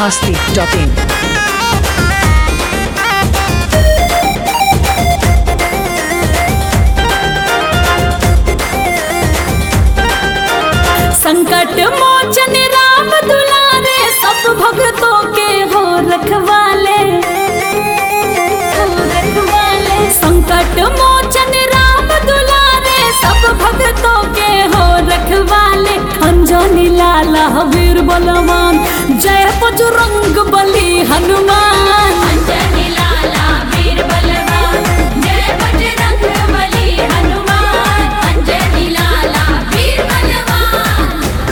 biharmasti.in संकट मोचन राम दुलारे सब भक्तों के हो रखवाले संकट मोचन राम दुलारे सब भक्तों के हो रखवाले अंजनी लाला वीर बलवान जय बजरंग बली हनुमान अंजनी लाला वीर बलवान जय बजरंग बली हनुमान अंजनी लाला वीर बलवान।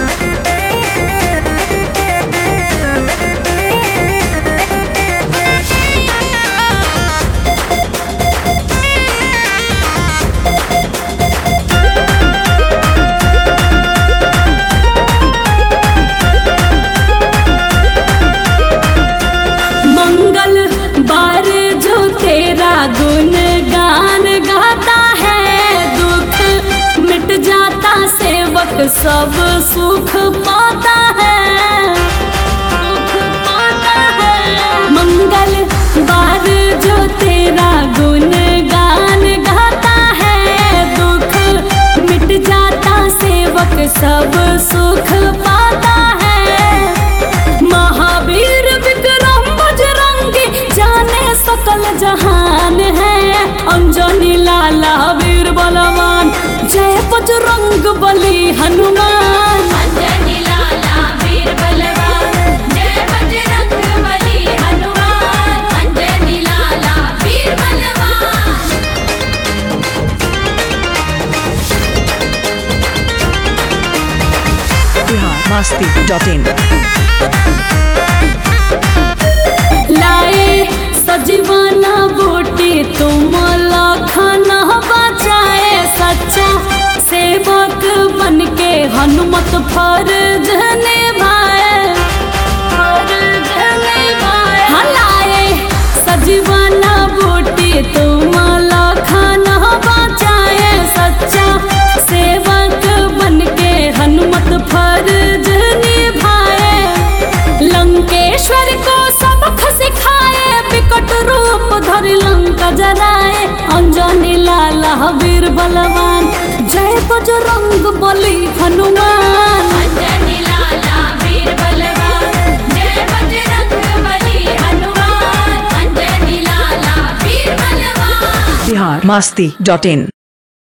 मंगल बार जो तेरा गुण गान गाता है दुख मिट जाता सेवक सब सुख पाता है सुख पाता है। मंगल बार जो तेरा गुण गान गाता है दुख मिट जाता सेवक सब सुख पाता है। महावीर विक्रम बजरंगी जाने सकल जहान है अंजनी लाला वीर बलवान जय बजरंग बली हनुमान अंजनी लाला वीर बलवान जय बजरंग बली हनुमान अंजनी लाला वीर बलवान। biharmasti.in लाए सजीवाना बूटी तुम लाखना बचाए सच्चा सेवक बन के हनुमत फर्ज निभाए हाँ, लाए सजीवाना बूटी तुम लाखना बचाए सच्चा सेवक बन के हनुमत फर्ज निभाए लंकेश्वर को सबक सिखाए विकट रूप धरि लंका जराए अंजनी लाला वीर बलवान जय बजरंग बली हनुमान अंजनी लाला वीर बलवान जय बजरंग बली हनुमान अंजनी लाला वीर बलवान। biharmasti.in